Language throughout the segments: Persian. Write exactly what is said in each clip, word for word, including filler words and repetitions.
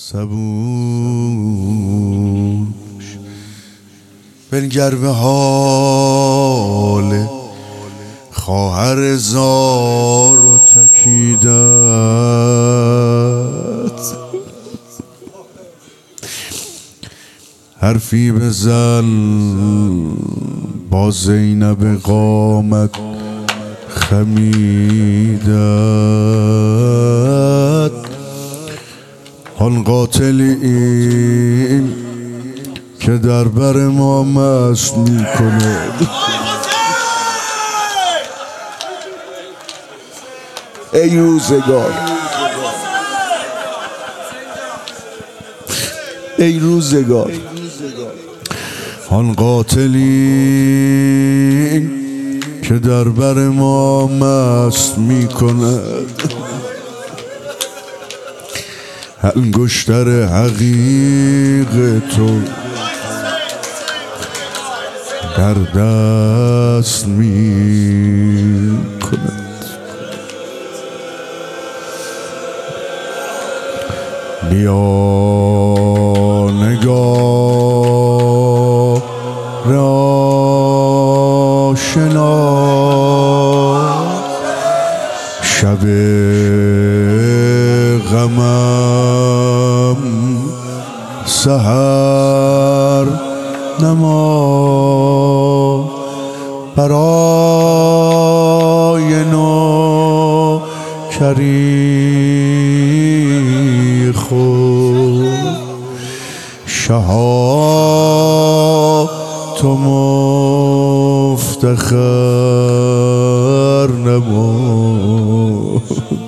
صبور بنگر به حال خواهر زار و تکیدت، حرفی بزن با زینب قامت خمیدت. آن قاتل این که در بر ما مست میکنه، ای روزگار ای روزگار آن قاتلی که در بر ما مست میکند، انگشتر حقیق تو در دست میکند. بیا نگار آشنا، شب غمم سحر نما، برای نوکری خود شها تو مفتخر نما،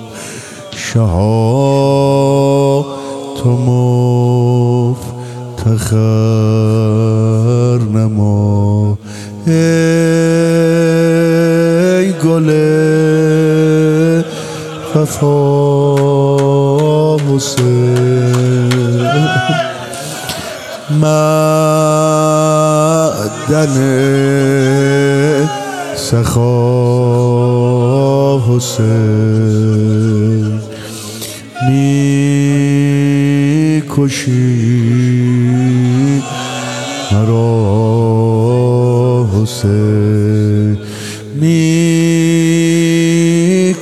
شها تو مفتخر نما. ای گل وفا حسین، معدن سخا حسین، می کشی مرا حسین، می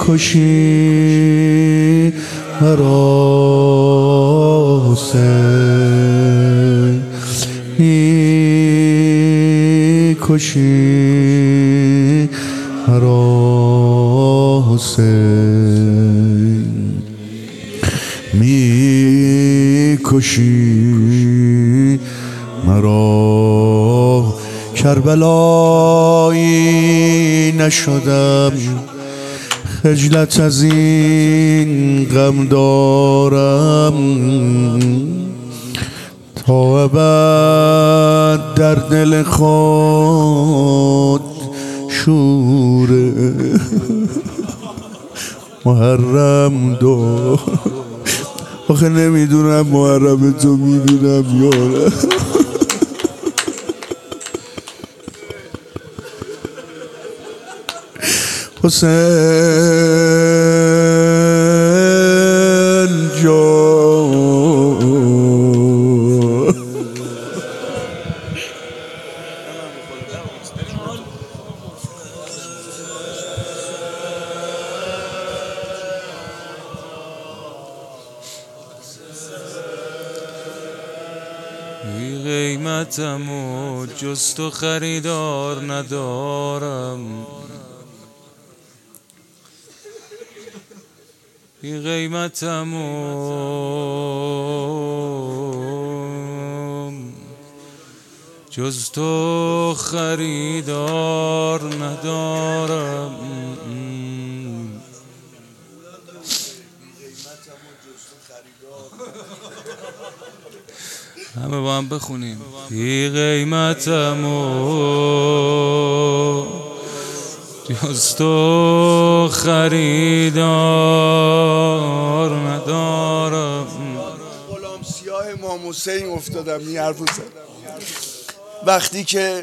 کشی مرا حسین، می کشی مرا حسین، می کشی مرا. کربلایی نشدم، خجلت از این غم دارم، تا ابد در دل خود شور محرم دار. آخه نمیدونم محرم تو میبینم یا نه. حسین جان بی قیمتم و جز تو خریدار ندارم، بی قیمتم و جز تو خریدار ندارم. همه با هم بخونیم. بی قیمتم و جز تو خریدار ندارم. غلام سیاه امام حسین افتادم این حرفو زدم. وقتی که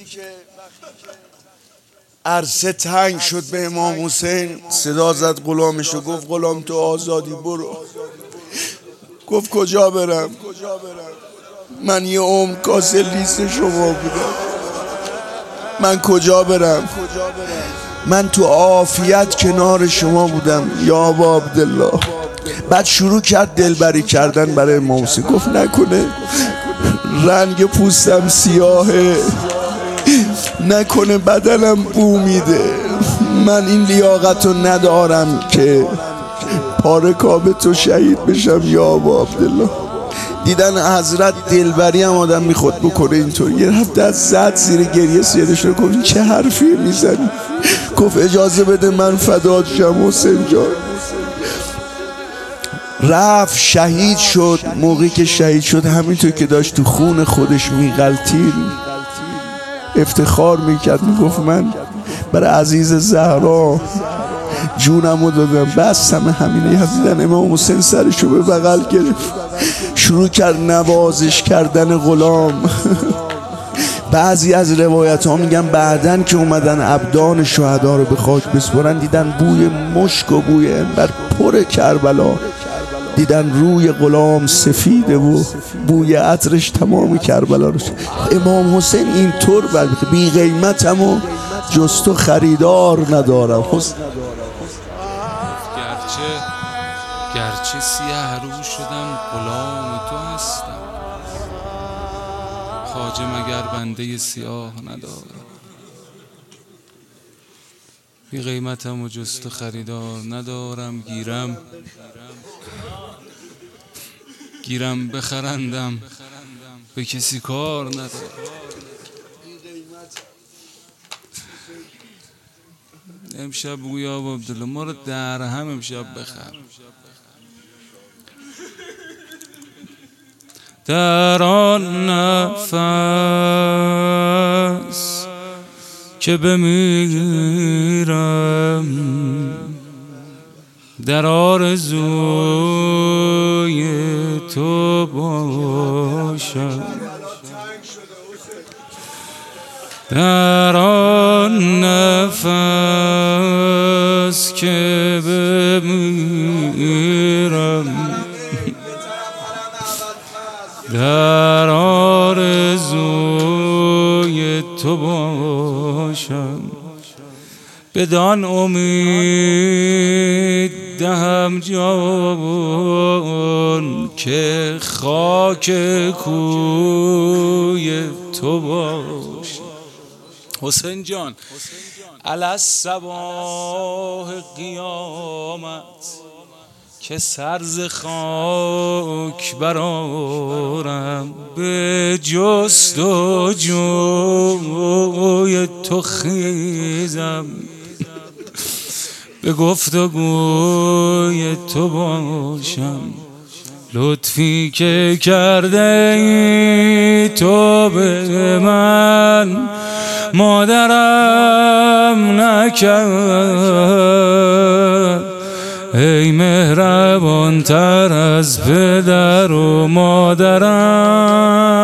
عرصه تنگ شد به امام حسین، صدا زد غلامشو، گفت غلام تو آزادی برو. گفت کجا برم؟ من یه عمر کاسه لیست شما بودم. من کجا برم؟ من تو عافیت کنار شما بودم یا ابا عبدالله. بعد شروع کرد دلبری کردن برای امام حسین. گفت نکنه رنگ پوستم سیاهه، نکنه بدنم بو میده، من این لیاقتو ندارم که پاره کعبه تو شهید بشم یا ابا عبدالله. دیدن حضرت دلبری هم آدم میخواد بکنه اینطور. یه هفته از زد زیر گریه سیدش رو گفت چه حرفی میزنی؟ گفت اجازه بده من فدات شم حسین جان. رفت شهید شد. موقعی که شهید شد همینطور که داشت تو خون خودش میغلطید افتخار میکرد، میگفت من برای عزیز زهرا جونمو دادم. بستم همینه. دیدن امام حسین سرشو به بغل گرفت، شروع کرد نوازش کردن غلام. بعضی از روایت ها میگن بعدن که اومدن ابدان شهدا رو به خاک بسپرن دیدن بوی مشک و بوی عنبر پر کربلا، دیدن روی غلام سفیده و بوی عطرش تمام کربلا رو. امام حسین اینطور بی قیمتم و جز تو خریدار ندارم. گرچه گرچه سیه رو شدم غلام تو هستم، خواجه مگر بنده سیاه ندارم. بی قیمتم و جز تو خریدار ندارم، گیرم گیرم بخرندم به کسی کار ندارم. امشب گویا ابا عبدالله ما رو در هم امشب بخر. در آن نفس که بمیرم در آرزوی تو باشم، در آن نفس که بمیرم در آرزوی تو باشم، بدان امید دهم جان که خاک کوی تو باشم. حسین جان علی الصباح قیامت که سرز خاک برارم، به جستجوی تو خیزم، به گفتگوی تو باشم. لطفی که کرده ای تو به من مادرم نکرد، ای مهربان تر از پدر و مادرم